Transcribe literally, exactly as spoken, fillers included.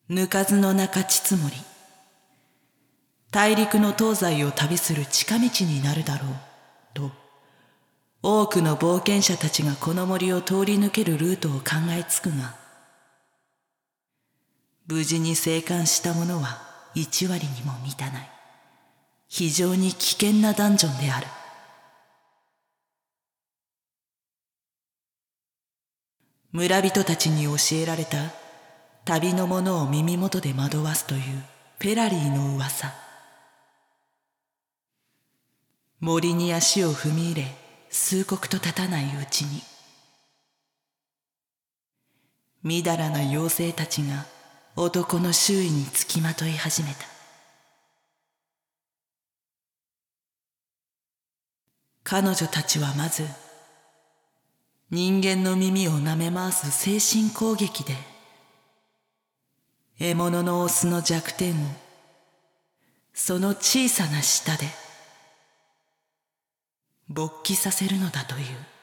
ぬかずの中地積もり。大陸の東西を旅する近道になるだろうと、多くの冒険者たちがこの森を通り抜けるルートを考えつくが、無事に生還した者は一割にも満たない、非常に危険なダンジョンである。村人たちに教えられた旅の者を耳元で惑わすというフェラリーの噂。森に足を踏み入れ、数刻と経たないうちに、みだらな妖精たちが男の周囲につきまとい始めた。彼女たちはまず、人間の耳を舐め回す精神攻撃で、獲物のオスの弱点を、その小さな舌で、勃起させるのだという。